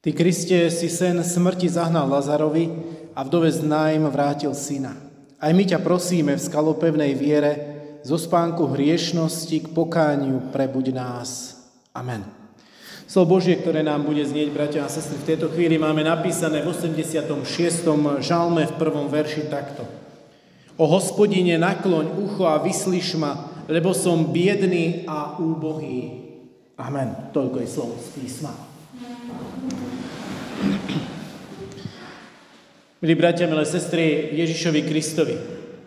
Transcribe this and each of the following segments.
Ty, Kriste, si sen smrti zahnal Lazarovi a vdove z Naim vrátil syna. Aj my ťa prosíme v skalopevnej viere, zo spánku hriešnosti k pokániu prebuď nás. Amen. Slovo Božie, ktoré nám bude znieť, bratia a sestry, v tejto chvíli máme napísané v 86. žalme v 1. verši takto. O Hospodine, nakloň ucho a vyslyš ma, lebo som biedný a úbohý. Amen. Toľko je slovo z písma. Milí bratia, milé sestry, Ježišovi Kristovi.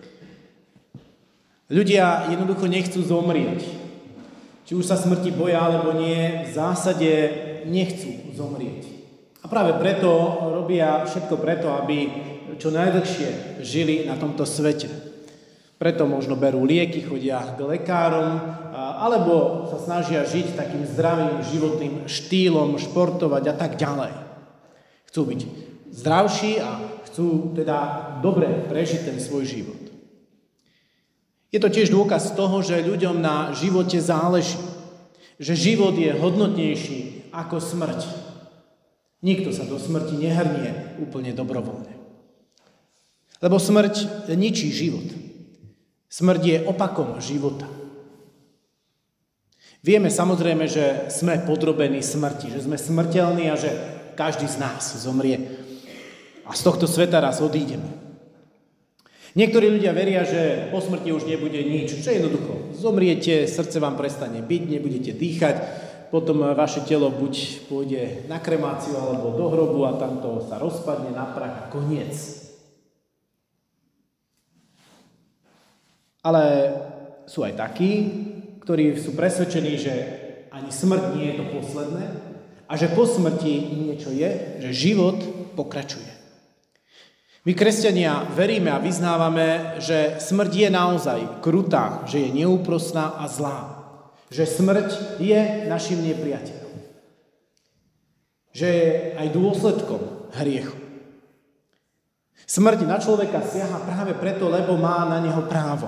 Ľudia jednoducho nechcú zomrieť. Či už sa smrti boja, alebo nie, v zásade nechcú zomrieť. A práve preto robia všetko preto, aby čo najdlhšie žili na tomto svete. Preto možno berú lieky, chodia k lekárom, alebo sa snažia žiť takým zdravým životným štýlom, športovať a tak ďalej. Chcú byť zdravší a chcú teda dobre prežiť ten svoj život. Je to tiež dôkaz toho, že ľuďom na živote záleží. Že život je hodnotnejší ako smrť. Nikto sa do smrti nehrnie úplne dobrovoľne. Lebo smrť ničí život. Smrť je opakom života. Vieme samozrejme, že sme podrobení smrti, že sme smrteľní a že každý z nás zomrie. A z tohto sveta raz odídeme. Niektorí ľudia veria, že po smrti už nebude nič. Že jednoducho zomriete, srdce vám prestane byť, nebudete dýchať, potom vaše telo buď pôjde na kremáciu alebo do hrobu a tamto sa rozpadne na prach a koniec. Ale sú aj takí, ktorí sú presvedčení, že ani smrť nie je to posledné a že po smrti niečo je, že život pokračuje. My, kresťania, veríme a vyznávame, že smrť je naozaj krutá, že je neúprosná a zlá. Že smrť je našim nepriateľom. Že je aj dôsledkom hriechu. Smrť na človeka siaha práve preto, lebo má na neho právo.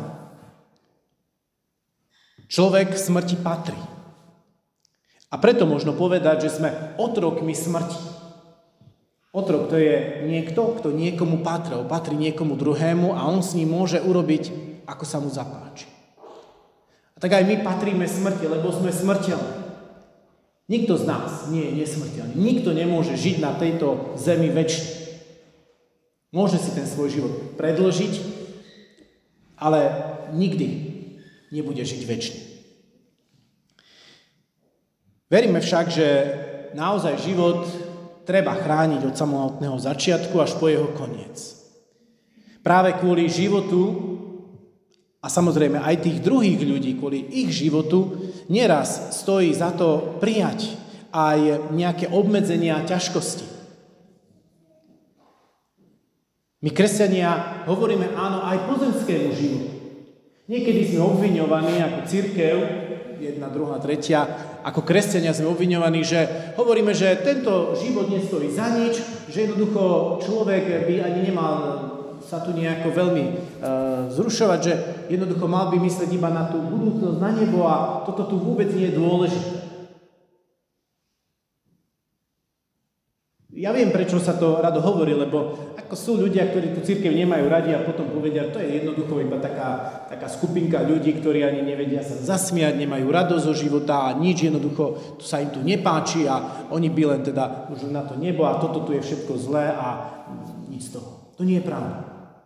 Človek smrti patrí. A preto možno povedať, že sme otrokmi smrti. Otrok to je niekto, kto niekomu patrí niekomu druhému a on s ním môže urobiť, ako sa mu zapáči. A tak aj my patríme smrti, lebo sme smrteľní. Nikto z nás nie je nesmrteľný. Nikto nemôže žiť na tejto zemi večne. Môže si ten svoj život predĺžiť, ale nikdy nebude žiť večne. Veríme však, že naozaj život treba chrániť od samotného začiatku až po jeho koniec. Práve kvôli životu a samozrejme aj tých druhých ľudí, kvôli ich životu, neraz stojí za to prijať aj nejaké obmedzenia a ťažkosti. My, kresťania, hovoríme áno aj pozemskému životu. Niekedy sme obviňovaní ako cirkev, jedna, druhá, tretia, ako kresťania sme obviňovaní, že hovoríme, že tento život nestojí za nič, že jednoducho človek by ani nemal sa tu nejako veľmi zrušovať, že jednoducho mal by myslieť iba na tú budúcnosť, na nebo a toto tu vôbec nie je dôležité. Ja viem, prečo sa to rado hovorí, lebo ako sú ľudia, ktorí tú cirkev nemajú radi a potom povedia, to je jednoducho iba taká skupinka ľudí, ktorí ani nevedia sa zasmiať, nemajú radosť zo života a nič jednoducho sa im tu nepáči a oni by len teda už na to nebo a toto tu je všetko zlé a nič z toho. To nie je pravda.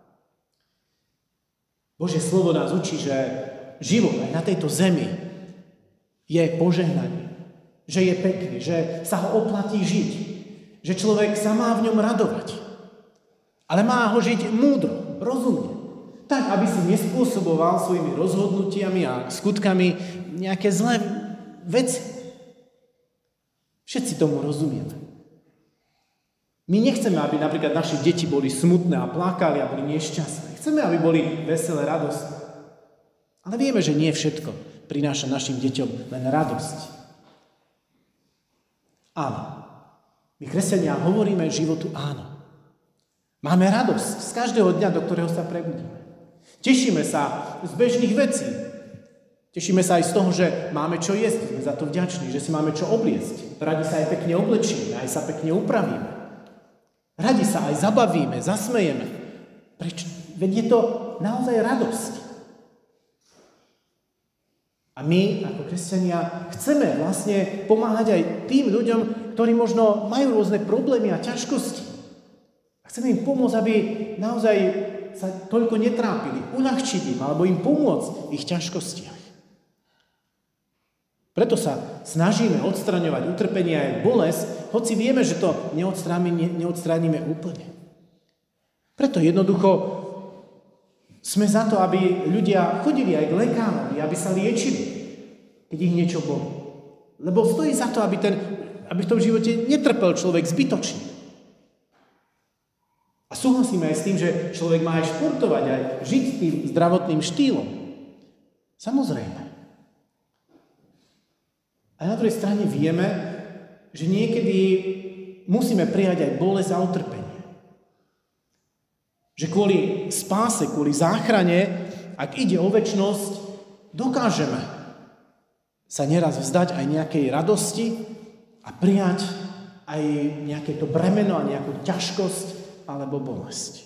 Božie slovo nás učí, že život aj na tejto zemi je požehnaný, že je pekný, že sa ho oplatí žiť. Že človek sa má v ňom radovať. Ale má ho žiť múdro, rozumne. Tak, aby si nespôsoboval svojimi rozhodnutiami a skutkami nejaké zlé veci. Všetci tomu rozumieme. My nechceme, aby napríklad naše deti boli smutné a plakali a boli nešťastné. Chceme, aby boli veselé, radostné. Ale vieme, že nie všetko prináša našim deťom len radosť. Áno. My, kresťania, hovoríme životu áno. Máme radosť z každého dňa, do ktorého sa prebudíme. Tešíme sa z bežných vecí. Tešíme sa aj z toho, že máme čo jesť, sme za to vďační, že si máme čo obliecť. Radi sa aj pekne oblečíme, aj sa pekne upravíme. Radi sa aj zabavíme, zasmejeme. Prečo? Veď je to naozaj radosť. A my, ako kresťania, chceme vlastne pomáhať aj tým ľuďom, ktorí možno majú rôzne problémy a ťažkosti. A chceme im pomôcť, aby naozaj sa toľko netrápili, uľahčiť im, alebo im pomôcť v ich ťažkostiach. Preto sa snažíme odstraňovať utrpenie aj bolesť, hoci vieme, že to neodstránime úplne. Preto jednoducho sme za to, aby ľudia chodili aj k lekárovi, aby sa liečili, keď ich niečo bolí. Lebo stojí za to, aby v tom živote netrpel človek zbytočne. A súhlasíme aj s tým, že človek má aj športovať, aj žiť tým zdravotným štýlom. Samozrejme. A na druhej strane vieme, že niekedy musíme prijať aj bolesť a utrpenie. Že kvôli spáse, kvôli záchrane, ak ide o večnosť, dokážeme sa neraz vzdať aj nejakej radosti a prijať aj nejaké to bremeno a nejakú ťažkosť alebo bolesť.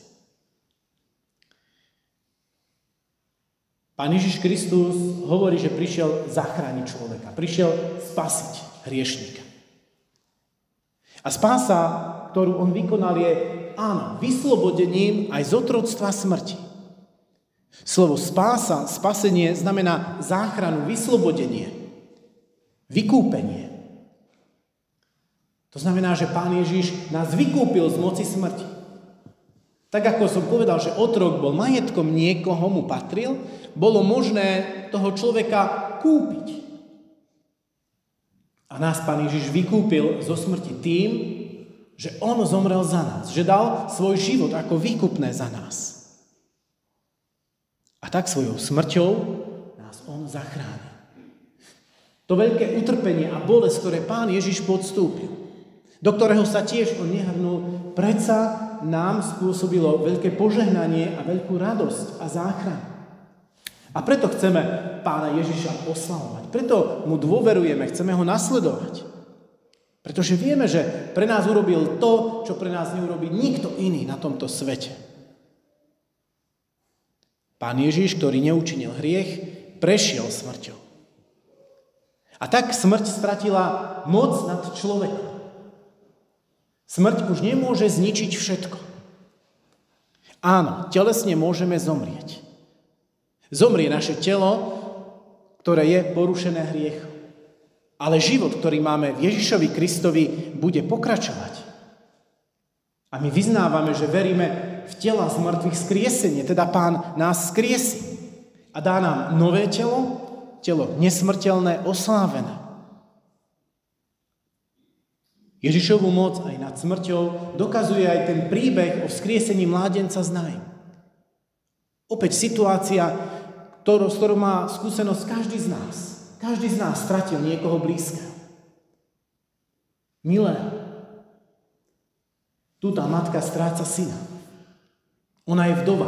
Pán Ježiš Kristus hovorí, že prišiel zachrániť človeka, prišiel spasiť hriešnika. A spása, ktorú on vykonal, je áno, vyslobodením aj z otroctva smrti. Slovo spása, spasenie znamená záchranu, vyslobodenie, vykúpenie. To znamená, že Pán Ježiš nás vykúpil z moci smrti. Tak ako som povedal, že otrok bol majetkom niekoho, mu patril, bolo možné toho človeka kúpiť. A nás Pán Ježiš vykúpil zo smrti tým, že on zomrel za nás, že dal svoj život ako výkupné za nás. A tak svojou smrťou nás on zachránil. To veľké utrpenie a bolesť, ktoré Pán Ježiš podstúpil, do ktorého sa tiež on nehrnul, predsa nám spôsobilo veľké požehnanie a veľkú radosť a záchranu. A preto chceme Pána Ježiša oslavovať. Preto mu dôverujeme, chceme ho nasledovať. Pretože vieme, že pre nás urobil to, čo pre nás neurobí nikto iný na tomto svete. Pán Ježiš, ktorý neučinil hriech, prešiel smrťou. A tak smrť stratila moc nad človekom. Smrť už nemôže zničiť všetko. Áno, telesne môžeme zomrieť. Zomrie naše telo, ktoré je porušené hriechom. Ale život, ktorý máme v Ježišovi Kristovi, bude pokračovať. A my vyznávame, že veríme v tela z mŕtvych skriesenie, teda Pán nás skriesí a dá nám nové telo, telo nesmrteľné, oslávené. Ježišovu moc aj nad smrťou dokazuje aj ten príbeh o vzkriesení mládenca z Nain. Opäť situácia, s ktorou má skúsenosť každý z nás. Každý z nás stratil niekoho blízkeho. Milého. Tu tá matka stráca syna. Ona je vdova.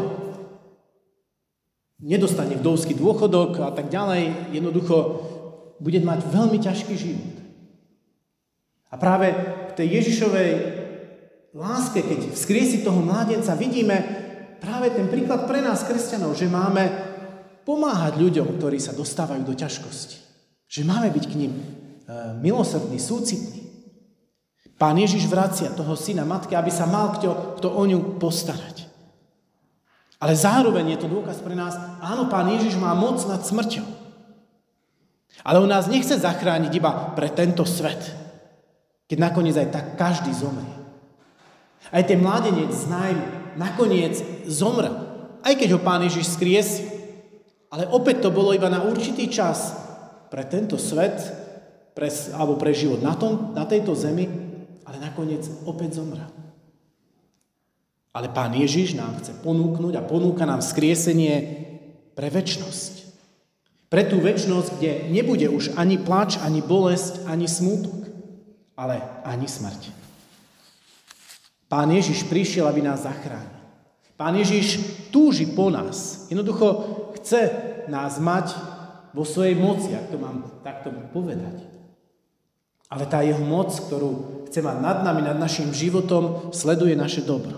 Nedostane vdovský dôchodok a tak ďalej. Jednoducho bude mať veľmi ťažký život. A práve v tej Ježišovej láske, keď vzkriesi toho mládenca, vidíme práve ten príklad pre nás, kresťanov, že máme pomáhať ľuďom, ktorí sa dostávajú do ťažkosti. Že máme byť k nim milosrdní, súcitní. Pán Ježiš vracia toho syna matke, aby sa mal kto o ňu postarať. Ale zároveň je to dôkaz pre nás, áno, Pán Ježiš má moc nad smrťou. Ale on nás nechce zachrániť iba pre tento svet, keď nakoniec aj tak každý zomrie. Aj ten mládenec z Nain nakoniec zomrel, aj keď ho Pán Ježiš skriesil. Ale opäť to bolo iba na určitý čas pre tento svet, alebo pre život na tejto zemi, ale nakoniec opäť zomrel. Ale Pán Ježiš nám chce ponúknuť a ponúka nám skriesenie pre večnosť. Pre tú večnosť, kde nebude už ani plač, ani bolesť, ani smútok, ale ani smrť. Pán Ježiš prišiel, aby nás zachránil. Pán Ježiš túži po nás. Jednoducho chce nás mať vo svojej moci, ak to mám takto povedať. Ale tá jeho moc, ktorú chce mať nad nami, nad našim životom, sleduje naše dobro.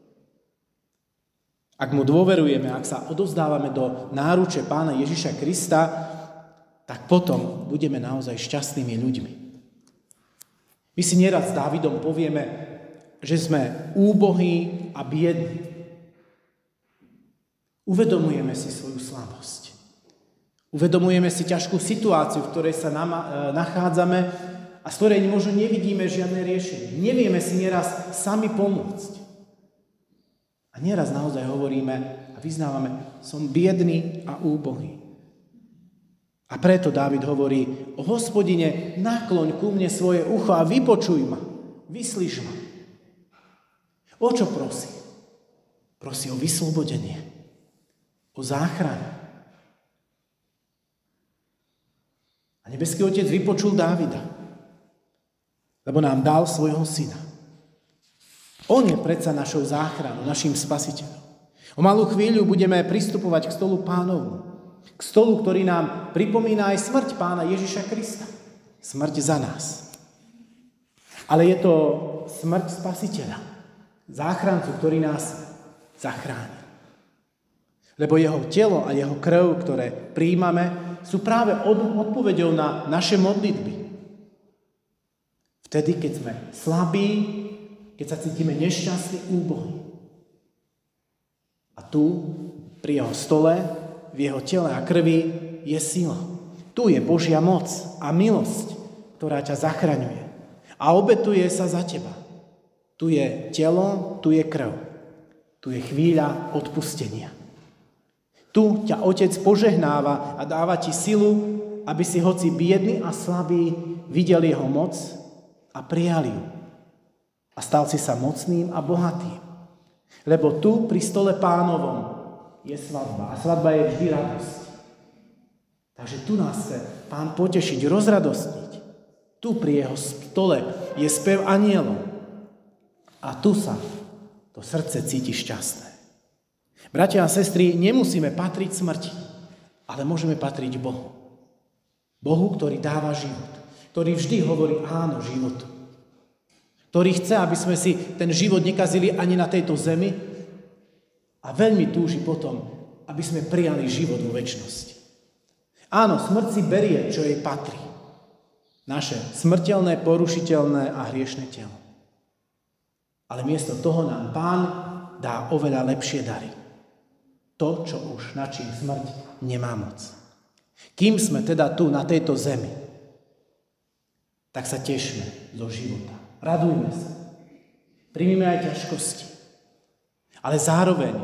Ak mu dôverujeme, ak sa odovzdávame do náruče Pána Ježiša Krista, tak potom budeme naozaj šťastnými ľuďmi. My si nieraz s Dávidom povieme, že sme úbohí a biední. Uvedomujeme si svoju slabosť. Uvedomujeme si ťažkú situáciu, v ktorej sa nachádzame a z ktorej možno nevidíme žiadne riešenie. Nevieme si nieraz sami pomôcť. A nieraz naozaj hovoríme a vyznávame, som biedný a úbohý. A preto Dávid hovorí, o Hospodine, nakloň ku mne svoje ucho a vypočuj ma, vyslíš ma. O čo prosí? Prosí o vyslobodenie, o záchranu. A nebeský Otec vypočul Dávida, lebo nám dal svojho syna. On je predsa našou záchranou, našim spasiteľom. O malú chvíľu budeme pristupovať k stolu Pánovmu. K stolu, ktorý nám pripomína aj smrť Pána Ježiša Krista. Smrť za nás. Ale je to smrť Spasiteľa. Záchrancu, ktorý nás zachráni. Lebo jeho telo a jeho krv, ktoré prijímame, sú práve odpoveďou na naše modlitby. Vtedy, keď sme slabí, keď sa cítime nešťastní, úbohí. A tu, pri jeho stole, v jeho tele a krvi je sila. Tu je Božia moc a milosť, ktorá ťa zachraňuje. A obetuje sa za teba. Tu je telo, tu je krv. Tu je chvíľa odpustenia. Tu ťa Otec požehnáva a dáva ti silu, aby si hoci biedný a slabý videl jeho moc a prijal ju. A stal si sa mocným a bohatým. Lebo tu pri stole Pánovom je svadba. A svadba je vždy radosť. Takže tu nás chce Pán potešiť, rozradostniť. Tu pri jeho stole je spev anjelov. A tu sa to srdce cíti šťastné. Bratia a sestry, nemusíme patriť smrti, ale môžeme patriť Bohu. Bohu, ktorý dáva život. Ktorý vždy hovorí áno životu. Ktorý chce, aby sme si ten život nekazili ani na tejto zemi a veľmi túži potom, aby sme prijali život vo večnosti. Áno, smrť si berie, čo jej patrí. Naše smrteľné, porušiteľné a hriešne telo. Ale miesto toho nám Pán dá oveľa lepšie dary. To, čo už na čím smrť nemá moc. Kým sme teda tu, na tejto zemi, tak sa tešme zo života. Radujme sa. Príjmime aj ťažkosti. Ale zároveň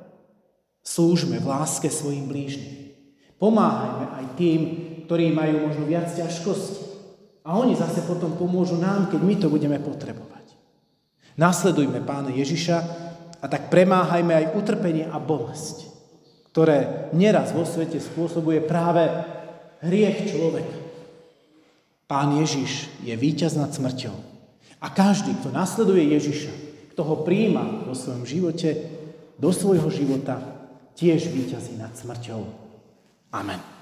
slúžme v láske svojim blížnym. Pomáhajme aj tým, ktorí majú možno viac ťažkostí. A oni zase potom pomôžu nám, keď my to budeme potrebovať. Nasledujme Pána Ježiša a tak premáhajme aj utrpenie a bolesť, ktoré nieraz vo svete spôsobuje práve hriech človeka. Pán Ježiš je víťaz nad smrťou. A každý, kto nasleduje Ježiša, kto ho prijíma vo svojom živote, do svojho života, tiež víťazí nad smrťou. Amen.